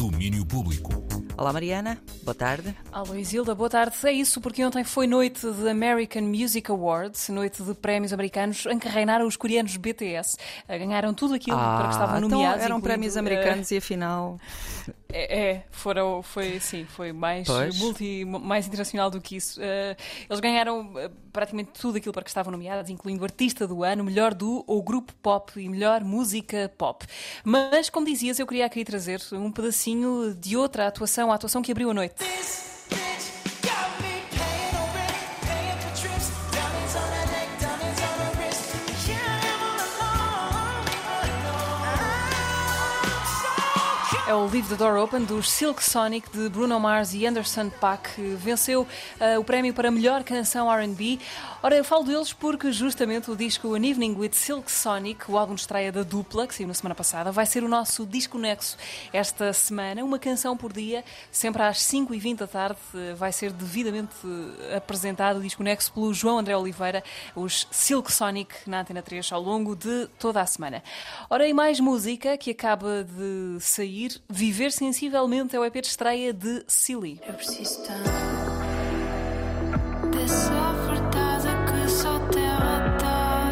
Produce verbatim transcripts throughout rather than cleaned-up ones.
Domínio Público. Olá Mariana, boa tarde. Alô Isilda, boa tarde. É isso, porque ontem foi noite de American Music Awards, noite de prémios americanos, em que reinaram os coreanos B T S. Ganharam tudo aquilo ah, para que estavam então nomeados. Eram incluindo, prémios americanos uh... e afinal... É, é, foram, foi sim, foi mais multi, mais internacional do que isso. Uh, eles ganharam uh, praticamente tudo aquilo para que estavam nomeados, incluindo Artista do Ano, Melhor Duo ou Grupo Pop e Melhor Música Pop. Mas, como dizias, eu queria aqui trazer um pedacinho de outra atuação, a atuação que abriu a noite. É o Leave the Door Open dos Silk Sonic de Bruno Mars e Anderson .Paak, que venceu uh, o prémio para melhor canção R and B. Ora, eu falo deles porque justamente o disco An Evening with Silk Sonic, o álbum de estreia da dupla, que saiu na semana passada, vai ser o nosso disco nexo esta semana. Uma canção por dia, sempre às cinco e vinte da tarde, vai ser devidamente apresentado o disco nexo pelo João André Oliveira, os Silk Sonic, na Antena três, ao longo de toda a semana. Ora, e mais música que acaba de sair. Viver Sensivelmente é o E P de estreia de Silly. Eu preciso tanto dessa verdade que só terra dá.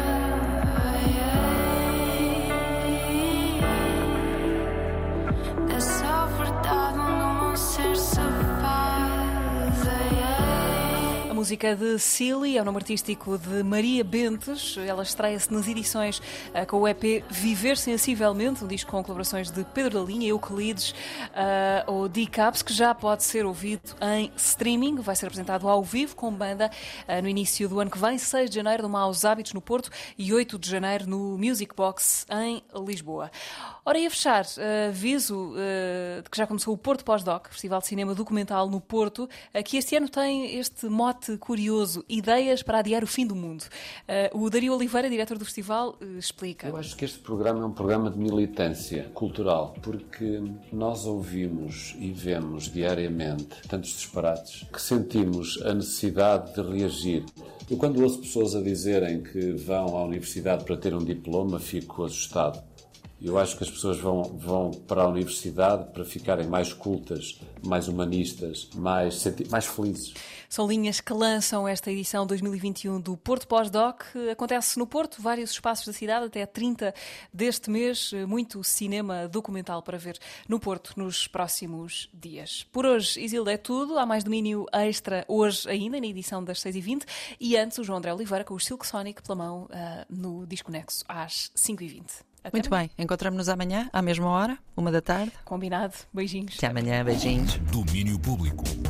Dessa verdade onde um ser se faz. A música de Silly é o nome artístico de Maria Bentes. Ela estreia-se nas edições uh, com o E P Viver Sensivelmente, um disco com colaborações de Pedro da Linha, Euclides uh, ou D-Caps, que já pode ser ouvido em streaming. Vai ser apresentado ao vivo com banda uh, no início do ano que vem, seis de janeiro no Maus Hábitos no Porto e oito de janeiro no Music Box em Lisboa. Ora, e a fechar, uh, aviso uh, de que já começou o Porto Pós-Doc, Festival de Cinema Documental no Porto, uh, que este ano tem este mote curioso: ideias para adiar o fim do mundo. Uh, o Dario Oliveira, diretor do festival, uh, explica. Eu acho que este programa é um programa de militância cultural, porque nós ouvimos e vemos diariamente tantos disparates que sentimos a necessidade de reagir. Eu, quando ouço pessoas a dizerem que vão à universidade para ter um diploma, fico assustado. Eu acho que as pessoas vão, vão para a universidade para ficarem mais cultas, mais humanistas, mais, mais felizes. São linhas que lançam esta edição dois mil e vinte e um do Porto Pós-Doc. Acontece no Porto, vários espaços da cidade, até trinta deste mês. Muito cinema documental para ver no Porto nos próximos dias. Por hoje, Isilda, é tudo. Há mais domínio extra hoje ainda, na edição das seis e vinte. E antes, o João André Oliveira com os Silk Sonic pela mão uh, no Disco Nexo, às cinco e vinte. Até Muito amanhã. Bem, encontramos-nos amanhã, à mesma hora, uma da tarde. Combinado. Beijinhos. Até amanhã, beijinhos. Domínio Público.